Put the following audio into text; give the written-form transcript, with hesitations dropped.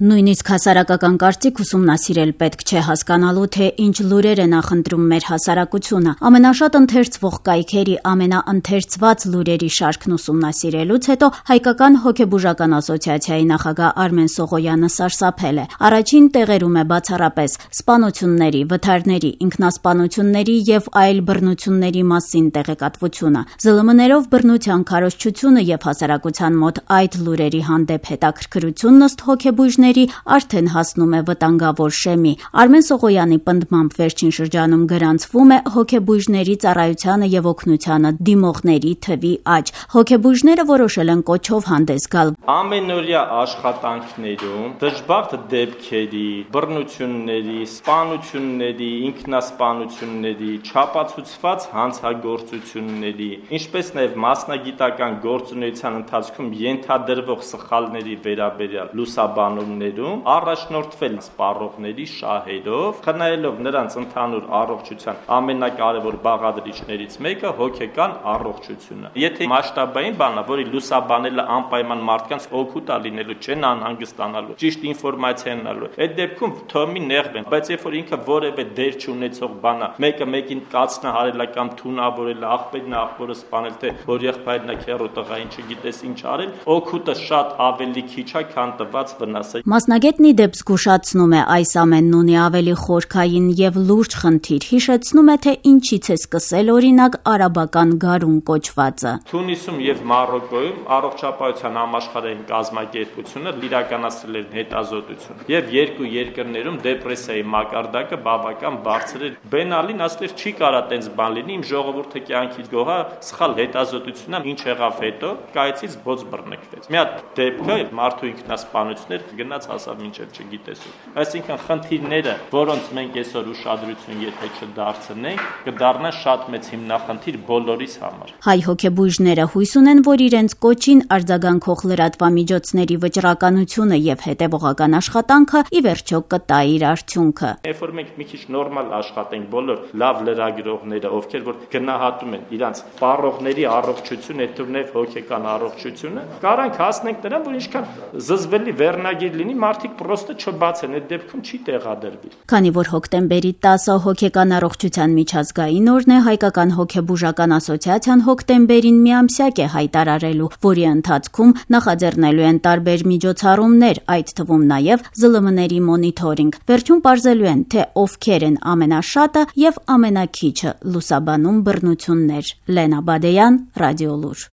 Նույնիսկ հասարակական կարծիք ուսումնասիրել պետք չէ հասկանալու, թե ինչ լուրեր է նախընտրում մեր հասարակությունը։ Ամենաշատ ընթերցվող կայքերի ամենաընթերցված լուրերի շարքն ուսումնասիրելուց հետո Հայկական հոգեբուժական ասոցիացիայի նախագահ Արմեն Սողոյանը սարսափել է։ Առաջին տեղերում է բացառապես սպանությունների, վթարների, ինքնասպանությունների եւ այլ բռնությունների մասին տեղեկատվությունը։ ԶԼՄ-ներով բռնության քարոզչությունը եւ հասարակության մոտ այդ լուրերի հանդեպ հետաքրքրությունն ըստ հոգեբույժների արդեն հասնում է վտանգավոր շեմի։ Արմեն Սողոյանի պնդմամբ վերջին շրջանում գրանցվում է հոգեբույժների ծառայությանը եւ օգնությանը դիմողների թվի աճ։ Հոգեբույժները որոշել են կոչով հանդես գալ։ Ամենօրյա աշխատանքներում դժբախտ դեպքերի, բռնությունների, սպանությունների, ինքնասպանությունների, չափածուցված հանցագործությունների, ինչպես նաեւ մասնագիտական գործունեության ընթացքում ենթադրվող սխալների վերաբերյալ լուսաբանումներում առաջնորդվել սպառողների շահերով, խնայելով նրանց ընդհանուր առողջության ամենակարևոր բաղադրիչներից մեկը հոգեկան առողջությունը։ Եթե մասշտաբային բան է, որի լուսաբանելը անպայման մարդկանց օգուտ է լինելու, չեն անհանգստանալու, ճիշտ ինֆորմացիա ունենալու, այդ դեպքում թողի նեղվեն, բայց երբ որ ինքը որևէ դեր չունեցող բան է, մեկը մեկին կացնահարելա կամ թունավորելա, աղբերն աղբորը սպանել, թե որ եղբայրն է քեռու տղային չգիտես ինչ արել, օգուտը շատ ավելի քիչ է, քան տված վնասը։ Մասնագետն ի դեպ զգուշացնում է այս ամենն ունի ավելի խորքային եւ լուրջ խնդիր, հիշեցնում է, թե ինչից է սկսել օրինակ արաբական գարուն կոչվածը։ Թունիսում եւ Մարոկոյում առողջապահության համաշխարհային կազմակերպությունը իրականացրել էր հետազոտություն եւ երկու երկրներում դեպրեսիայի մակարդակը բավական բարձր էր։ Բեն Ալին ասել էր չի կարա տենց բան լինի, իմ ժողովուրդը կյանքից գողա, սխալ հետազոտությունն է, ինչ եղավ հետո, կայծից բոց բռնկվեց։ Մի հատ դեպքը մարդու ինքնասպանություններ գնաց հասավ մինչև չգիտես ու։ Այսինքն խնդիրները, որոնց մենք այսօր ուշադրություն եթե չդարձնենք, կդառնան շատ մեծ հիմնախնդիր բոլորիս համար։ Հայ հոգեբույժները հույս ունեն, որ իրենց կոչին արձագանքող լրատվամիջոցների վճռականությունը եւ հետեւողական աշխատանքը ի վերջո կտա իր արդյունքը։ Երբ որ մենք մի քիչ նորմալ աշխատենք, բոլոր լավ լրագրողները, ովքեր որ գնահատում են իրանց սպառողների առողջությունը, այդ թվում նաեւ հոգեկան առողջությունը, կարանք հասնենք նրան, որ ինչքան զզվելի վերնագիր լինի, մարդիկ պրոստը չբացեն, այդ դեպքում չի տեղադրվի։ Քանի որ հոկտեմբերի 10-ը հոգեկան առողջության միջազգային օրն է, Հայկական հոգեբուժական ասոցիացիան հոկտեմբերին միամսյակ է հայտարարելու, որի ընթացքում նախաձեռնելու են տարբեր միջոցառումներ, այդ թվում նաև ԶԼՄ-ների մոնիթորինգ։ Վերջում պարզելու են, թե ովքեր են ամենաշատը եւ ամենաքիչը լուսաբանում բռնություններ։ Լենա Բադեյան, Ռադիոլուր։